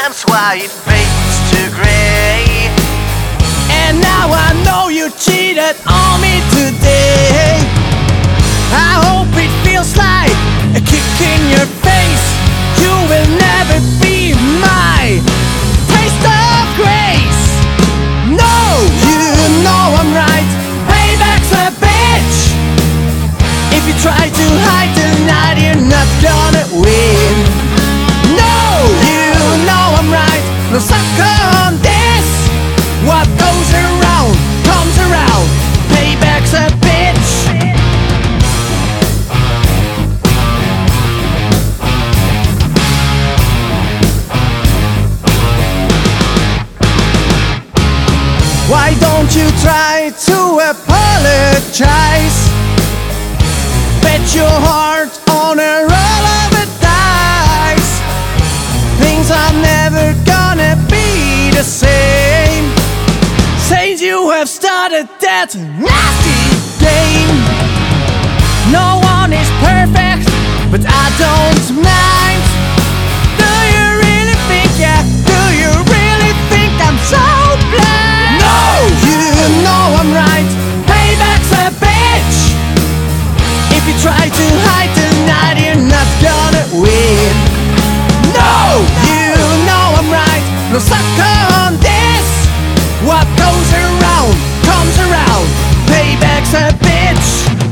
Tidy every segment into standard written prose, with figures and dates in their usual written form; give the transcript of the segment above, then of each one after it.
That's why it fades to gray. And now I know you cheated on me today. I hope it feels like a kick in your face. You will never be my taste of grace. No, you know I'm right. Payback's a bitch. If you try to hide tonight, you're not gonna win. No, you know I'm right. No sucker on this. What goes around comes around. Payback's a bitch. Why don't you try to apologize? Bet your heart on a roll of the dice. Things are never gonna be the same since you have started that nasty game. No one is perfect, but I don't mind. Do you really think, yeah, do you really think I'm so blind? No, you know I'm right. Payback's a bitch. If you try to hide tonight, you're not gonna win. No, you know I'm right. No sucker on this. What goes around comes around. Payback's a bitch.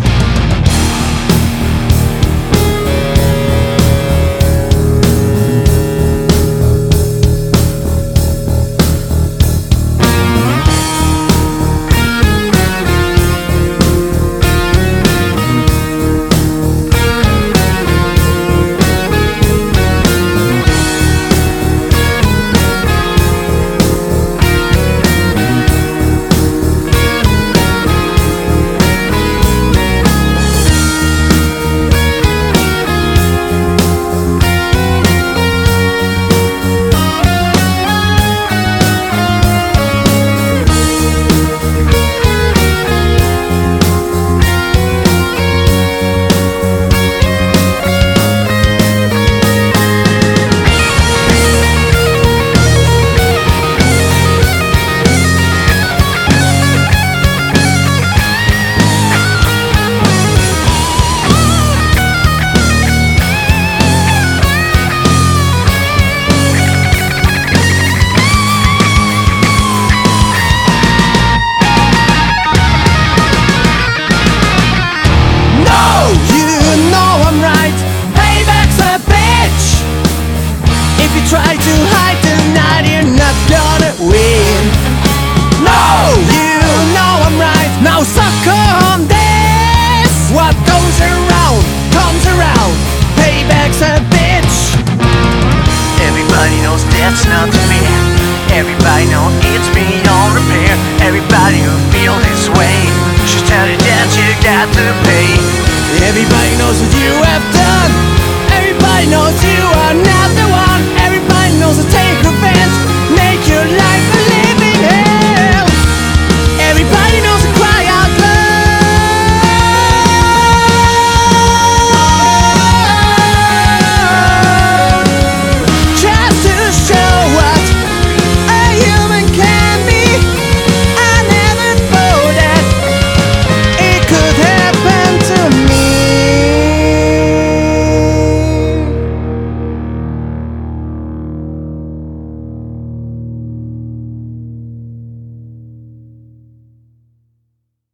Try to hide tonight, you're not gonna win. No, you know I'm right. Now sucker on this. What goes around comes around. Payback's a bitch. Everybody knows that's not fair. Everybody knows it's beyond repair. Everybody who feels this way should tell you that you got to pay. Everybody